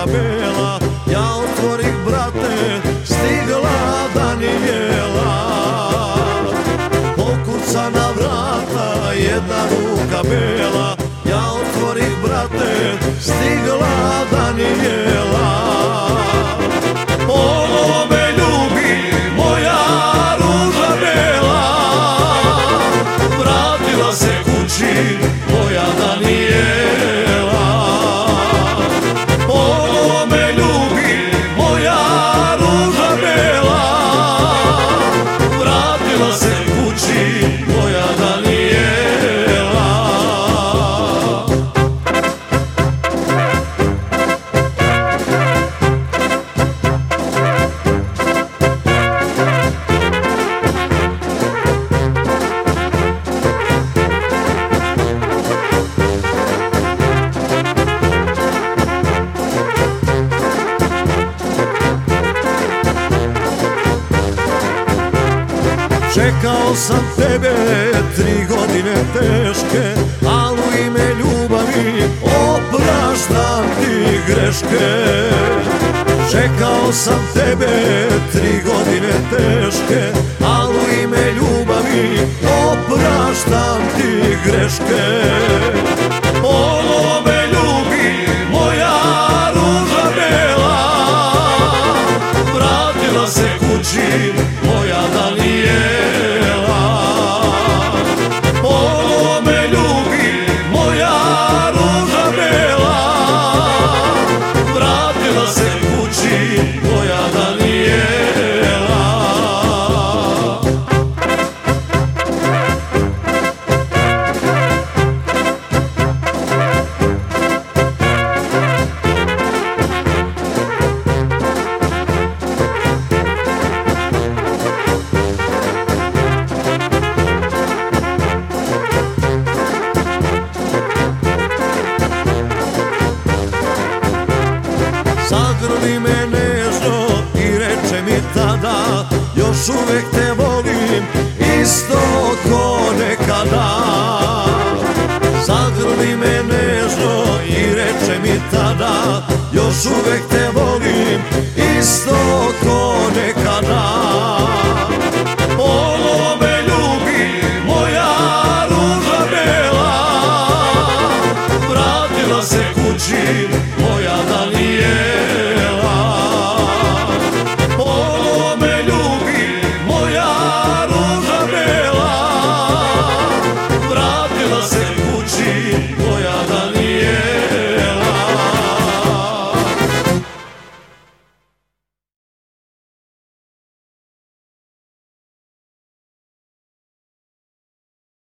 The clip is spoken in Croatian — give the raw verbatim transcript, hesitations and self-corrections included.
bela, ja otvorih brate, stigla Danijela. Pokuca na vrata, jedna ruka bela, ja otvorih brate, stigla Danijela. Ponovo me ljubi moja ruža bela, vratila se kući moja Danijela. Ponovo me ljubi moja ruža bela, vratila se kući moja Danijela. Čekao sam tebe tri godine teške, al u ime ljubavi opraštam ti greške. Čekao sam tebe tri godine teške, al u ime ljubavi opraštam ti greške. Ponovo me ljubi moja ruža bela, vratila se kući moja Danijela. Ponovo me ljubi moja ruža bela, vratila se kući moja Danijela. Zagrli me nežno i reče mi tada, još uvek te volim isto ko nekada. Zagrli me nežno i reče mi tada, još uvek te volim